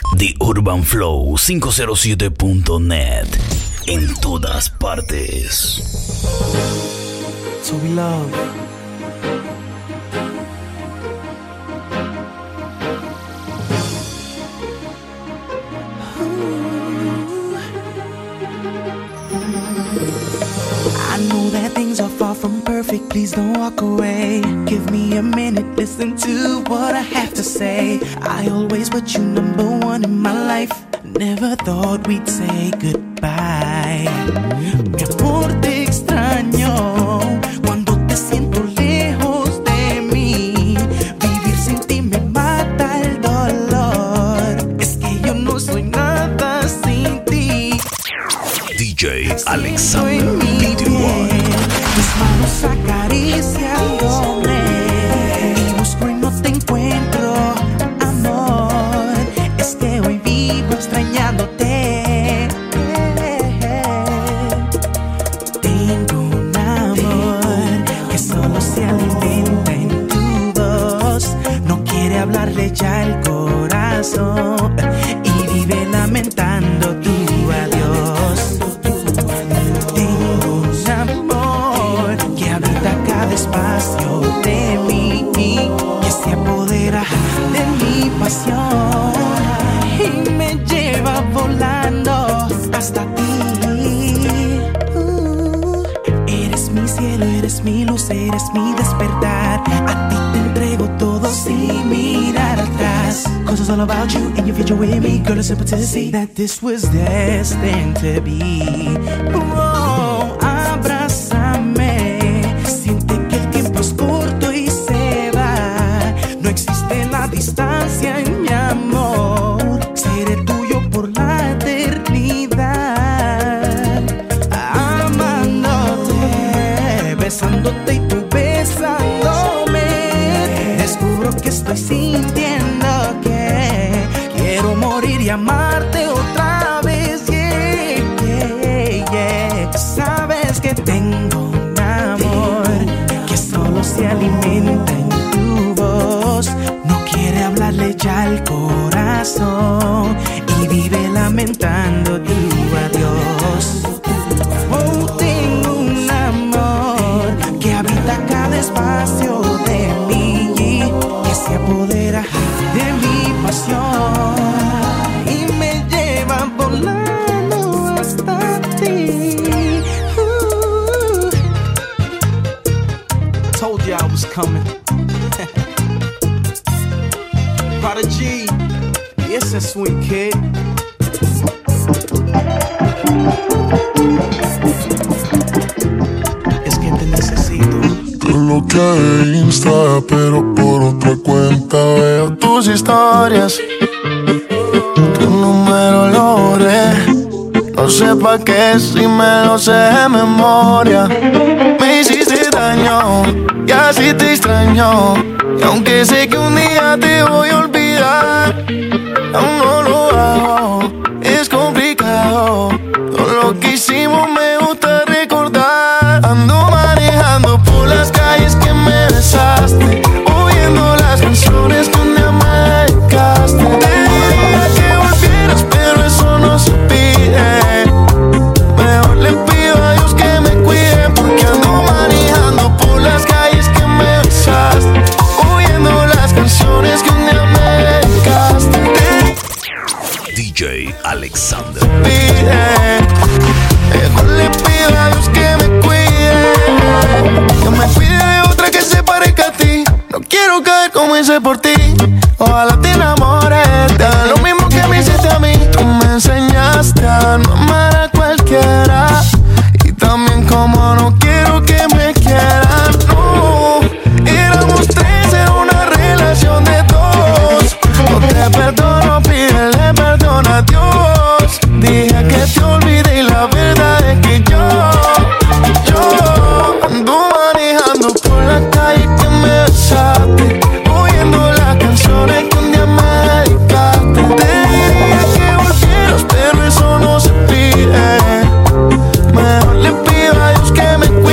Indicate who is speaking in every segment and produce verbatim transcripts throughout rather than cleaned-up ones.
Speaker 1: The Urban Flow quinientos siete punto net. En todas partes.
Speaker 2: So we love. I know that things are far from perfect, please don't walk away. Give me a minute, listen to what I have to say. I always put you number one in my life. Never thought we'd say goodbye. Mi amor, te extraño cuando te siento lejos de mí. Vivir sin ti me mata el dolor. Es que yo no soy nada sin ti.
Speaker 1: D J Alexander.
Speaker 2: Mis manos acariciándome y busco y no te encuentro, amor. Es que hoy vivo extrañándote. Tengo un amor que solo se alimenta en tu voz. No quiere hablarle ya el corazón y vive lamentando tu adiós. Tengo un amor que habita cada espacio de mí, que se apodera de mi pasión y me lleva volando hasta ti. Uh, eres mi cielo, eres mi luz, eres mi despertar. A ti te entrego todo sin mirar atrás. 'Cause it's all about you and your future with me. Girl, it's simple to see that this was destined to be. Oh, abrázame. Siente que el tiempo es corto y se va. No existe la distancia en mi amor. Seré tuyo por la eternidad. Amándote, besándote y tú besándome. Descubro que estoy sintiendo que quiero morir y amarte otra vez. Yeah, yeah, yeah. Sabes que tengo un amor que solo se alimenta en tu voz. No quiere hablarle ya al corazón y vive lamentando tu adiós. Oh, tengo un amor que habita cada espacio de mí, que se apodera de mi pasión y me lleva volando hasta ti. Uh. Told you I was coming. Prodigy, it's a sweet kid. Es que te necesito.
Speaker 3: Te bloqueé de Insta, pero por otra cuenta veo tus historias. Tu número lo borré. No sé pa' qué si me lo sé de memoria. Me hiciste daño y así te extraño. Y aunque sé que un día te voy a olvidar, aún no lo hago, es complicado. Todo lo que hicimos me gusta recordar. Ando manejando por las calles que me besaste, oyendo las canciones que un día me dedicaste. Te diría que volvieras, pero eso no se pide. Mejor le pido a Dios que me cuide, porque ando manejando por las calles que me besaste, oyendo las canciones que un día me dedicaste.
Speaker 1: D J Alexander.
Speaker 3: Pide, mejor le pido a Dios que me cuide, que me cuide de otra que se parezca a ti. No quiero caer como hice por ti. Ojalá te enamores, te haga lo mismo que me hiciste a mí. Tú me enseñaste a no amar a cualquiera, y también como no quiero que me quieran. No, éramos tres en una relación de dos. No te perdono, pídele perdón a Dios. Dije que te olvidé y la verdad es que yo, yo ando manejando por la calle que me besaste, oyendo las canciones que un día me dedicaste. Te diría que volvieras, pero eso no se pide. Mejor le pido a Dios que me cuide.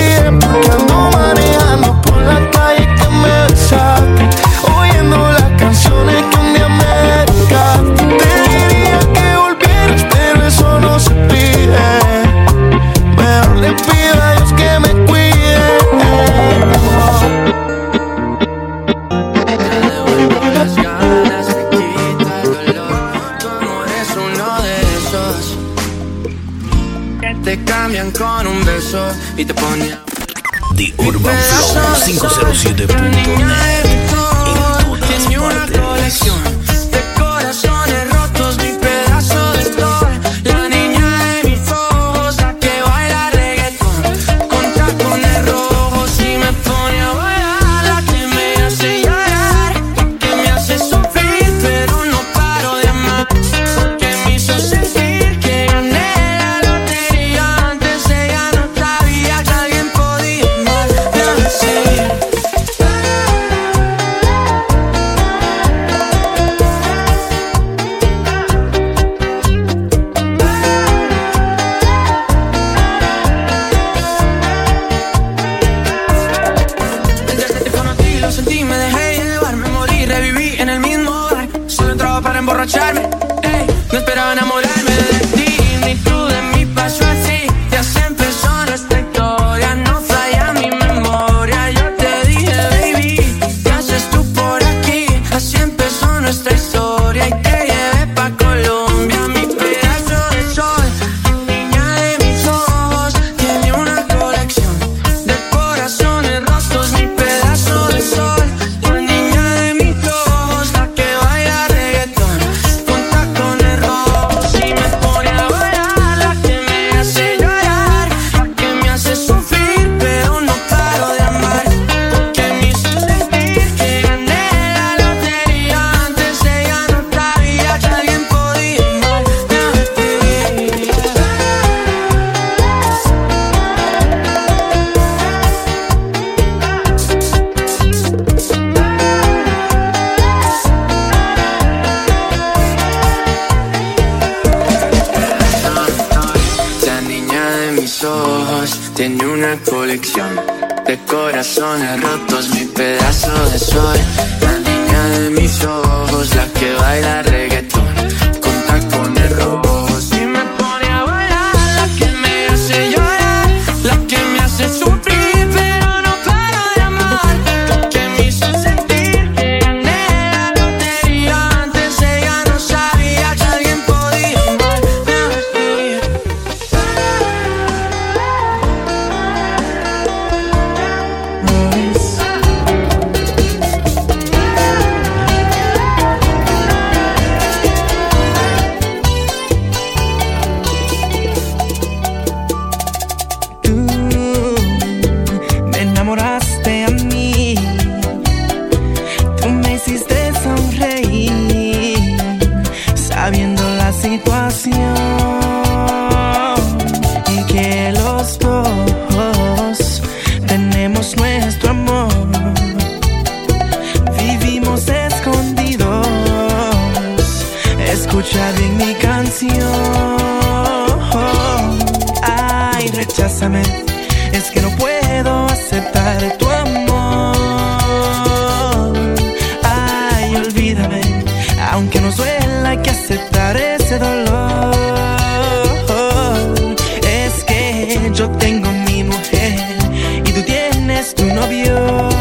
Speaker 4: cambian con un beso y te ponen
Speaker 1: The Urban Flow cinco cero siete punto net. En todas partes.
Speaker 4: De corazones rotos, mi pedazo de sol. La niña de mis ojos, la que baila reggaetón con tacones rojos y me pone a bailar. La que me hace llorar, la que me hace sufrir, pero no paro de amar. Que me hizo sentir que gané la lotería. Antes ella no sabía que alguien podía amarme así. Desde que te conocí lo sentí, me dejé llevar, me morí, reviví en el mismo bar. Solo entraba para emborracharme, ey, no esperaba enamorarme de ti, ni tú de mí pasó así. Ya se empezó nuestra historia, no falla mi memoria. Yo te dije, baby, ¿qué haces tú por aquí? Así empezó nuestra historia y te llevé pa' Colombia, mi pedazo de sol. Niña de mis ojos, tiene una colección de corazones rotos, mi pedazo de sol. La niña de mis ojos, la que baila reggaetón con tacones rojos y me pone a bailar. La que me hace llorar, la que me hace sufrir, pero no paro de amar. Que me hizo sentir que gané la lotería. Antes ella no sabía que alguien podía amarme así. La niña de mis ojos tiene una colección de corazones rotos, mi pedazo de sol. La niña de mis ojos, la que baila reggaetón con tacones rojos y me pone a bailar. La que me hace llorar, la que me hace sufrir, pero no paro de amar. Que me hizo sentir que gané la lotería. Antes ella no sabía que alguien podía amarme así.
Speaker 2: Tú me enamoraste a mí, tú me hiciste sonreír, sabiendo la situación y que los dos tenemos nuestro amor. Vivimos escondidos, escucha bien mi canción. Ay, recházame, es que no puedo aceptar tu amor. Ay, olvídame, aunque nos duela hay que aceptar ese dolor. Es que yo tengo mi mujer y tú tienes tu novio.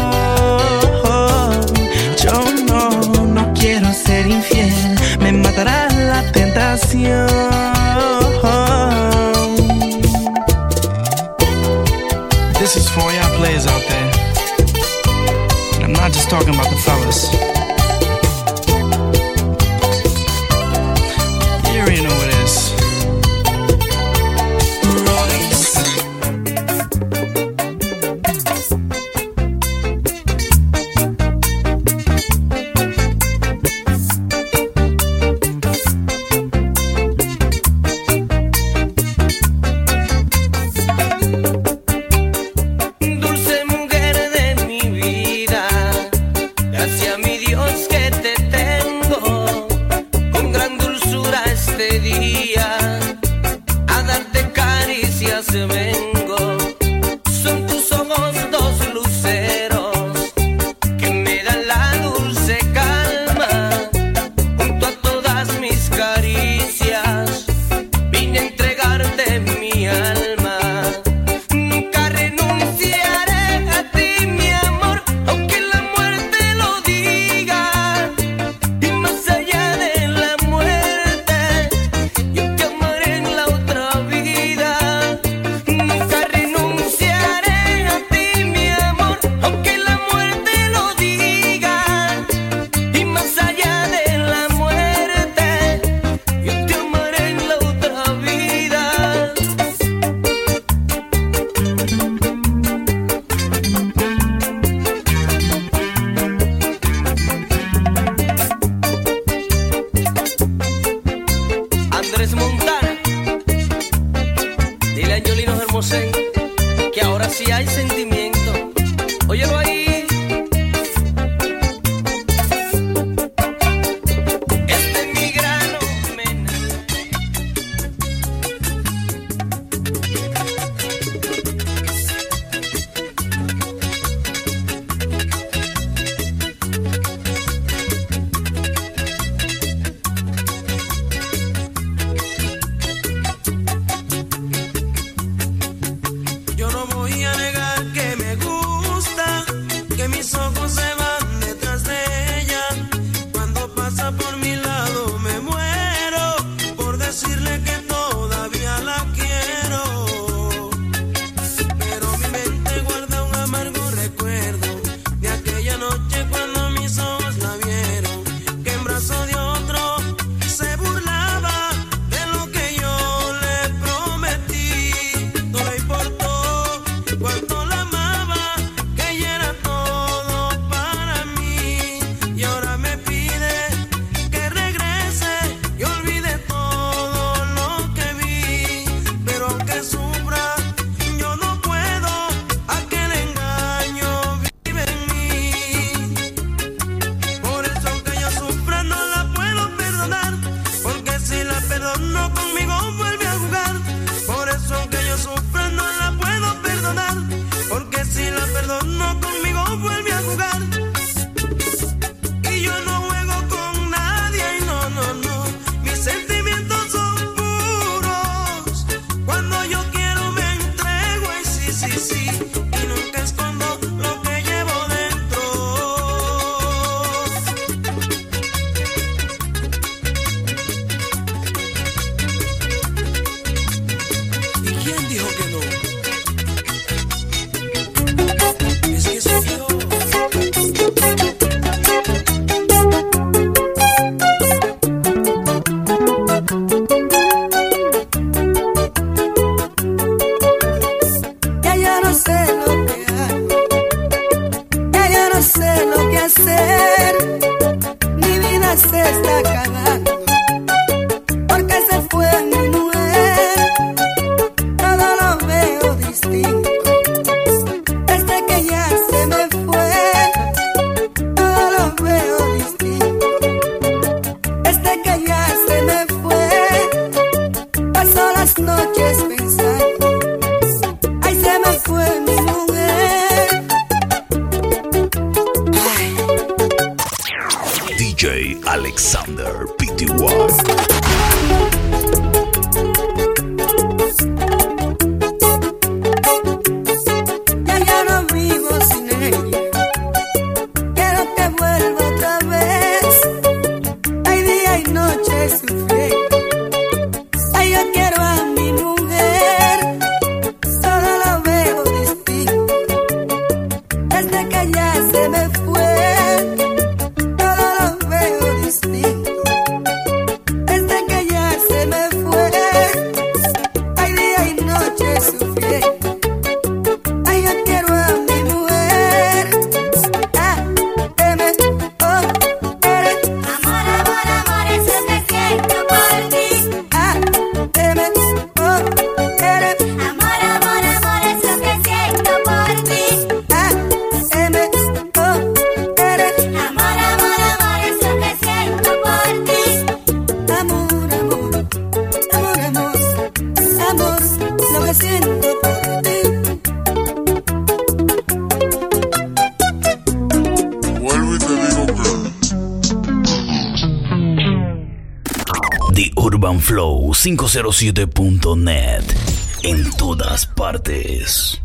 Speaker 2: Yo no, no quiero ser infiel, me matará la tentación.
Speaker 5: This is for y'all players out there. And I'm not just talking about the fellas. You already know what it is.
Speaker 4: Dulce mujer de mi vida, gracias a mi Dios que te tengo. Con gran dulzura este día, a darte caricias vengo. Son tus ojos dos luceros que me dan la dulce calma. Junto a todas mis caricias vine a entregarte mi alma. Nunca renunciaré a ti, mi amor, aunque la muerte lo diga. Y más allá de la muerte, yo
Speaker 6: si hay sentimiento. Óyelo ahí.
Speaker 1: Alexander P T Y. The Urban Flow quinientos siete punto net en todas partes.